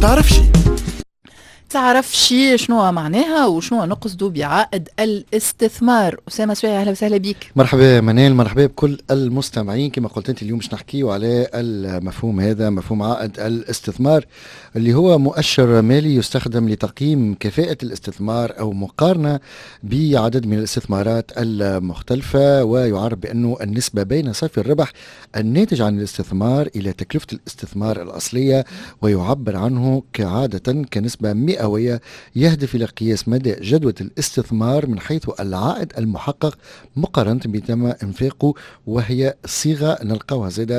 تعرف شنو معناها وشنو نقصدوا بعائد الاستثمار؟ أسامة سويعي، أهلا وسهلا بك. مرحبا منال، مرحبا بكل المستمعين. كما قلت انت اليوم باش نحكيوا على المفهوم هذا، مفهوم عائد الاستثمار، اللي هو مؤشر مالي يستخدم لتقييم كفاءة الاستثمار أو مقارنة بعدد من الاستثمارات المختلفة، ويعرف بأنه النسبة بين صافي الربح الناتج عن الاستثمار إلى تكلفة الاستثمار الأصلية، ويعبر عنه كعادة كنسبة مئوية يهدف إلى قياس مدى جدوى الاستثمار من حيث العائد المحقق مقارنة بتم انفاقه. وهي صيغة نلقاوها زادة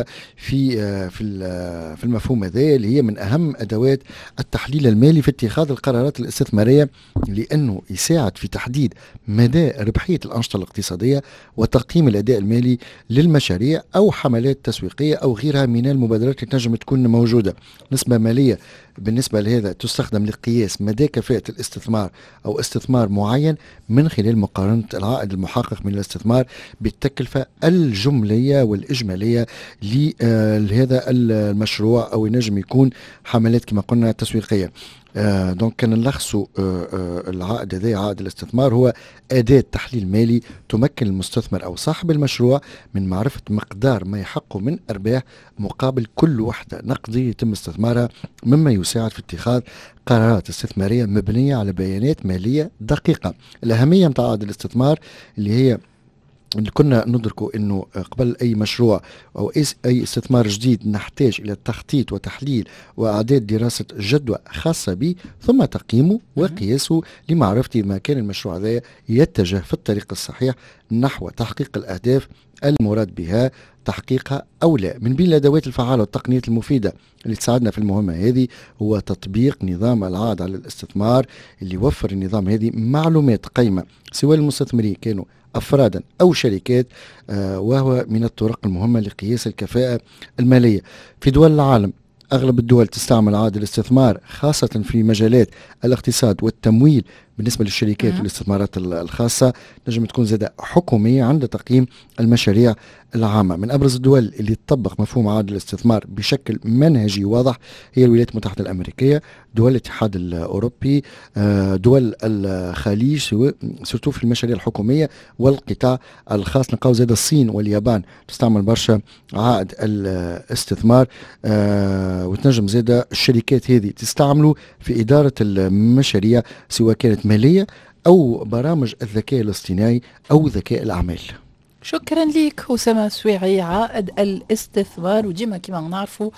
في المفهوم هذا، اللي هي من أهم أدوات التحليل المالي في اتخاذ القرارات الاستثمارية، لأنه يساعد في تحديد مدى ربحية الأنشطة الاقتصادية وتقييم الأداء المالي للمشاريع أو حملات تسويقية أو غيرها من المبادرات اللي تنجم تكون موجودة. نسبة مالية بالنسبة لهذا تستخدم لقياس مدى كفاءة الاستثمار أو استثمار معين من خلال مقارنة العائد المحقق من الاستثمار بالتكلفة الجملية والإجمالية لهذا المشروع، أو ينجم يكون حملات كما قلنا تسويقية. دونك كان نلخصوا العائد هذا، عائد الاستثمار هو أداة تحليل مالي تمكن المستثمر أو صاحب المشروع من معرفة مقدار ما يحقه من أرباح مقابل كل وحدة نقدية يتم استثمارها، مما يساعد في اتخاذ قرارات استثمارية مبنية على بيانات مالية دقيقة. الأهمية متاع عائد الاستثمار اللي هي اللي كنا ندركوا انه قبل اي مشروع او اي استثمار جديد نحتاج الى تخطيط وتحليل واعداد دراسه جدوى خاصه به، ثم تقييمه وقياسه لمعرفه اذا ما كان المشروع هذا يتجه في الطريق الصحيح نحو تحقيق الاهداف المراد بها تحقيقها أو لا. من بين الأدوات الفعالة والتقنيات المفيدة اللي تساعدنا في المهمة هذه هو تطبيق نظام العائد على الاستثمار، اللي يوفر النظام هذه معلومات قيمة سواء المستثمرين كانوا أفرادا أو شركات، وهو من الطرق المهمة لقياس الكفاءة المالية. في دول العالم أغلب الدول تستعمل عائد الاستثمار خاصة في مجالات الاقتصاد والتمويل بالنسبة للشركات والاستثمارات الخاصة، نجم تكون زادة حكومية عند تقييم المشاريع العامة. من أبرز الدول اللي تطبق مفهوم عائد الاستثمار بشكل منهجي واضح هي الولايات المتحدة الأمريكية، دول الاتحاد الأوروبي، دول الخليج سورتو في المشاريع الحكومية والقطاع الخاص. نلقاو زادة الصين واليابان تستعمل برشا عائد الاستثمار، وتنجم زادة الشركات هذه تستعملوا في إدارة المشاريع سواء كانت مالية أو برامج الذكاء الاصطناعي أو ذكاء الأعمال. شكرا لك أسامة سويعي. عائد الاستثمار، وديما كما نعرفوا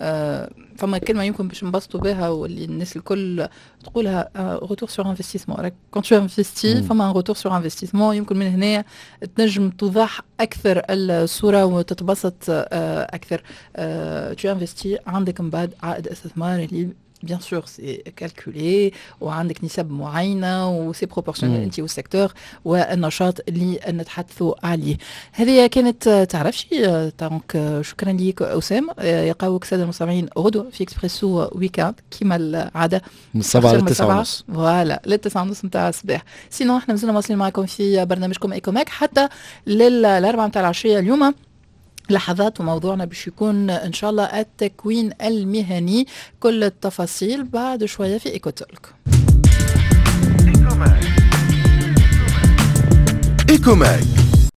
فما كلمة يمكن باش نبسطوا بها واللي الناس الكل تقولها، روتور سور انفستيسمون. كون تو انفستي فما روتور سور انفستيسمون، يمكن من هنا تنجم توضح أكثر الصورة وتتبسط أكثر. تو انفستي عندك من بعد عائد استثمار اللي bien sûr c'est calculé وعندك نسب معينة وسي بروبورشنال انت والسيكتور والنشاط اللي نتحدثوا عليه. هذه كانت تعرفشي. دونك شكرا ليك أسامة. يلقاوك سادة المستمعين غدوة في اكسبريسو ويكاند كما العادة من 7 ل 9:30 فوالا ل 9:30 متاع الصباح. سينو احنا مازلنا واصلين معكم في برنامجكم ايكوماك حتى لل4 متاع العشية. اليوم لحظات وموضوعنا باش يكون ان شاء الله التكوين المهني، كل التفاصيل بعد شويه في ايكوتولك. ايكوماك